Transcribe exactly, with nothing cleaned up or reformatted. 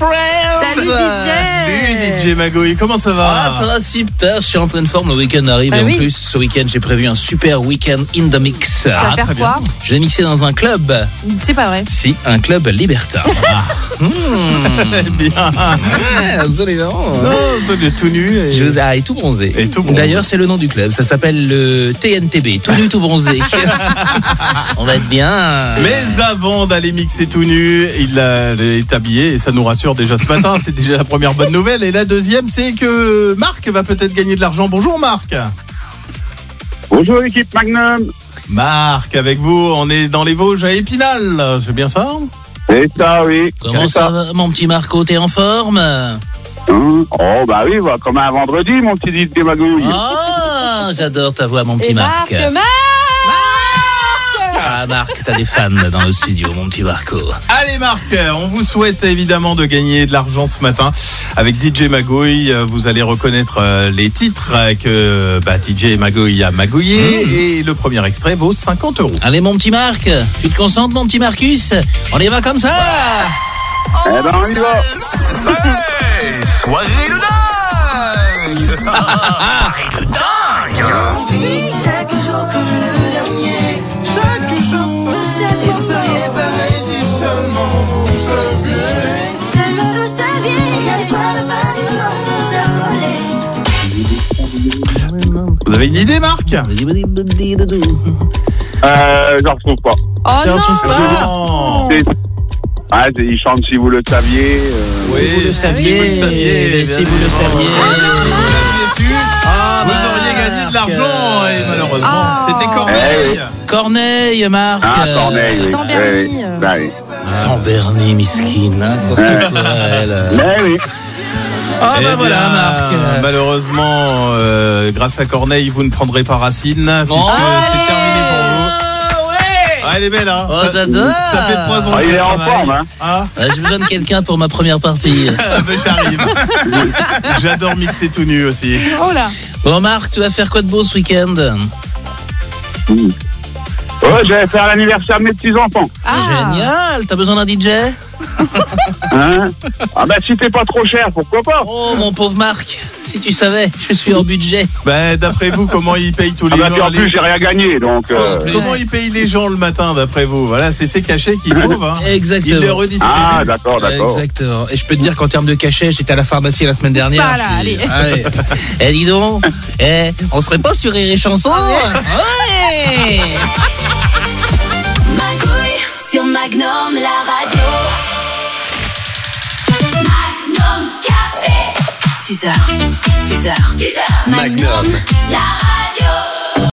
Friends. Salut D J. Salut D J Magouille, comment ça va? Ah, ça va super, je suis en pleine forme, le week-end arrive bah et oui. en plus ce week-end j'ai prévu un super week-end in the mix. Tu vas Ah, faire très quoi? Je vais mixer dans un club. C'est pas vrai. Si, un club libertin. Ah. Mmh. Bien. Ouais, absolument. Non, c'est le tout nu. Et... Je vous... Ah, et tout bronzé. Et tout bronzé. D'ailleurs, c'est le nom du club. Ça s'appelle le T N T B. Tout nu, tout bronzé. On va être bien. Mais avant d'aller mixer tout nu, il a- est habillé et ça nous rassure déjà ce matin. C'est déjà la première bonne nouvelle. Et la deuxième, c'est que Marc va peut-être gagner de l'argent. Bonjour Marc. Bonjour l'équipe Magnum. Marc, avec vous, on est dans les Vosges à Épinal. C'est bien ça? C'est ça, oui. Comment C'est ça va, mon petit Marco? T'es en forme? Hein Oh, bah oui, bah, comme un vendredi, mon petit dit des magouilles. Ah, j'adore ta voix, mon petit Et Marc. Marc, Marc. Ah, Marc, t'as des fans dans le studio, mon petit Marco. Allez Marc, on vous souhaite évidemment de gagner de l'argent ce matin avec D J Magouille. Vous allez reconnaître euh, les titres que bah, D J Magouille a magouillé Mmh. et le premier extrait vaut cinquante euros. Allez, mon petit Marc, tu te concentres, mon petit Marcus? On y va comme ça? Eh ben, on y va. Hey, soirée de dingue. Soirée de dingue. Chaque jour comme le dernier. Chaque jour. Et vous feriez pareil si seulement vous saviez. Si seulement vous saviez. Il y a des fois le bâtiment nous a volé. Vous avez une idée Marc? Euh, j'en retrouve pas. Oh Tiens, non. trouve pas. Non. C'est- Ah, c'est- il chante si vous le saviez. euh, Oui, vous le saviez, si vous le saviez, mais si vous le saviez. Si vous l'aviez su, Ah, vous Marc. auriez gagné de l'argent et malheureusement, Ah. c'était Corneille. Corneille, Marc. Ah, Corneille, oui. Sans Oui, Bernie, oui. euh. Bah oui. Sans Bernie, miskin, n'importe quoi, elle. Mais oui. Ah, Eh bah voilà, bien, Marc. Malheureusement, euh, grâce à Corneille, vous ne prendrez pas Racine, puisque c'est terminé pour vous. Ah, elle est belle, hein? Oh, ça, j'adore. ça fait trois ans Ah, que il je est en travaille. forme, hein. Ah, Ah, j'ai besoin de quelqu'un pour ma première partie. ah, ben, j'arrive. J'adore mixer tout nu aussi. Oh là. Bon, Marc, tu vas faire quoi de beau ce week-end? Ouais, j'allais faire l'anniversaire de mes petits-enfants. Ah. Génial. T'as besoin d'un D J? Hein Ah, bah si t'es pas trop cher, pourquoi pas? Oh, mon pauvre Marc, si tu savais, je suis en budget. Ben, d'après vous, comment ils payent tous Ah, les bah puis gens en plus, les... j'ai rien gagné, donc. euh, En plus. Comment ils payent les gens le matin, d'après vous? Voilà, c'est ces cachets qu'ils trouvent. Hein. Exactement. Ils les redistribuent. Ah, d'accord, d'accord. Exactement. Et je peux te dire qu'en termes de cachet, j'étais à la pharmacie la semaine dernière. Voilà, c'est- allez. allez. Eh, dis donc, eh, on serait pas sur Rire et Chanson? Ouais. Magouille sur Magnum, la radio. Magnum Café. six heures, dix heures, dix heures. Magnum, la radio.